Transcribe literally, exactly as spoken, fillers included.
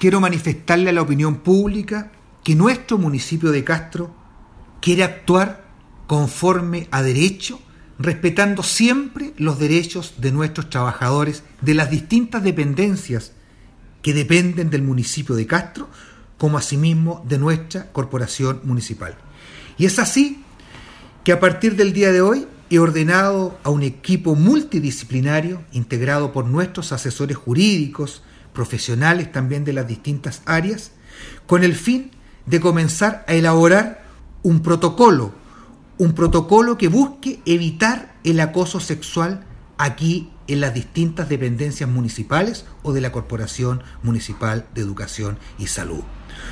quiero manifestarle a la opinión pública que nuestro municipio de Castro quiere actuar conforme a derecho, respetando siempre los derechos de nuestros trabajadores de las distintas dependencias que dependen del municipio de Castro, como asimismo de nuestra corporación municipal. Y es así que a partir del día de hoy he ordenado a un equipo multidisciplinario integrado por nuestros asesores jurídicos, profesionales también de las distintas áreas, con el fin de comenzar a elaborar un protocolo, un protocolo que busque evitar el acoso sexual aquí en las distintas dependencias municipales o de la Corporación Municipal de Educación y Salud.